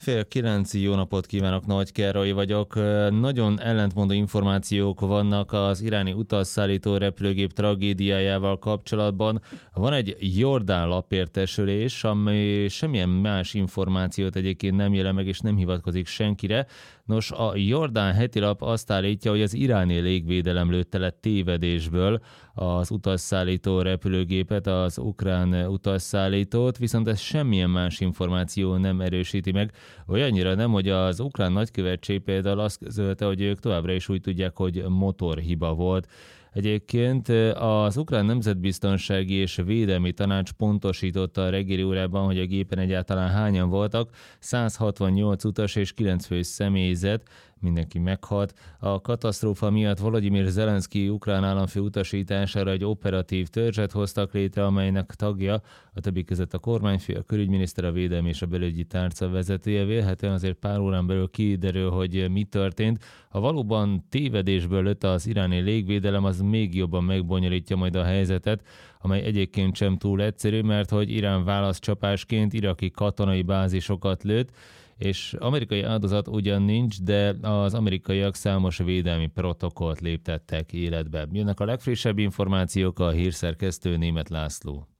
8:30, jó napot kívánok, Nagy Károly vagyok. Nagyon ellentmondó információk vannak az iráni utasszállító repülőgép tragédiájával kapcsolatban. Van egy jordán lapértesülés, ami semmilyen más információt egyébként nem jelent meg, és nem hivatkozik senkire. Nos, a jordán hetilap azt állítja, hogy az iráni légvédelem lőtte le tévedésből az utasszállító repülőgépet, az ukrán utasszállítót, viszont ez semmilyen más információ nem erősíti meg. Olyannyira nem, hogy az ukrán nagykövetség például azt közölte, hogy ők továbbra is úgy tudják, hogy motorhiba volt. Egyébként az Ukrán Nemzetbiztonsági és Védelmi Tanács pontosította a reggeli órában, hogy a gépen egyáltalán hányan voltak, 168 utas és 9 fős személyzet, mindenki meghalt. A katasztrófa miatt Volodymyr Zelenszky ukrán államfő utasítására egy operatív törzset hoztak létre, amelynek tagja a többi között a kormányfő, a külügyminiszter, a védelmi és a belügyi tárca vezetője. Vélhetően azért pár órán belül kiderül, hogy mi történt. Ha valóban tévedésből lőtt az iráni légvédelem, az még jobban megbonyolítja majd a helyzetet, amely egyébként sem túl egyszerű, mert hogy Irán válaszcsapásként iraki katonai bázisokat lőtt, és amerikai áldozat ugyan nincs, de az amerikaiak számos védelmi protokollt léptettek életbe. Jönnek a legfrissebb információk, a hírszerkesztő Németh László.